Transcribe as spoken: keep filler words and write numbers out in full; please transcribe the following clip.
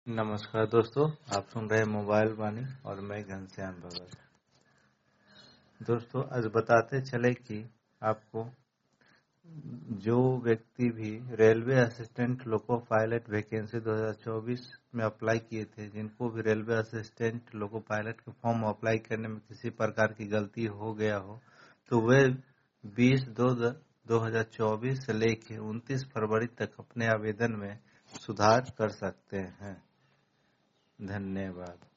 नमस्कार दोस्तों, आप सुन रहे हैं मोबाइल वाणी और मैं घनश्याम भगत। दोस्तों, आज बताते चले कि आपको जो व्यक्ति भी railway assistant loco pilot vacancy दो हज़ार चौबीस में अप्लाई किए थे, जिनको भी रेलवे असिस्टेंट लोको पायलट के फॉर्म अप्लाई करने में किसी प्रकार की गलती हो गया हो, तो वे बीस दो दो हजार चौबीस से लेकर उनतीस फरवरी तक अपने आवेदन में सुधार कर सकते हैं। धन्यवाद।